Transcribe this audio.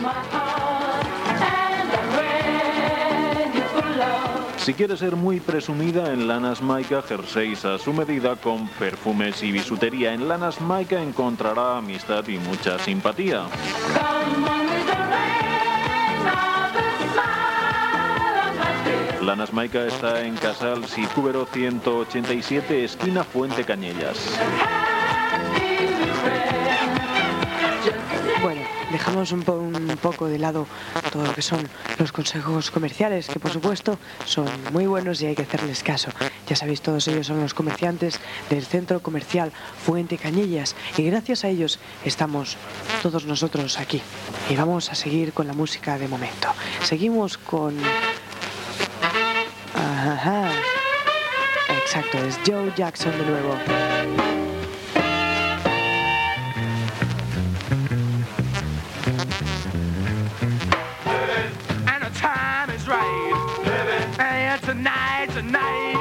Si quieres ser muy presumida, en Lanas Maica, jerseys a su medida con perfumes y bisutería. En Lanas Maica encontrará amistad y mucha simpatía. Lanas Maica está en Casal Sicúbero 187, esquina Fuente Cañellas. Bueno, dejamos un poco de lado todo lo que son los consejos comerciales, que por supuesto son muy buenos y hay que hacerles caso. Ya sabéis, todos ellos son los comerciantes del centro comercial Fuente Cañellas y gracias a ellos estamos todos nosotros aquí. Y vamos a seguir con la música de momento. Seguimos con... Ajá. Exacto, es Joe Jackson de nuevo. Tonight